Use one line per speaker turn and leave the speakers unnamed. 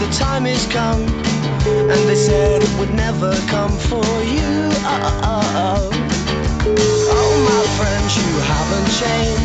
your time is come, and they said it would never come for you. Oh, my friends, you haven't changed.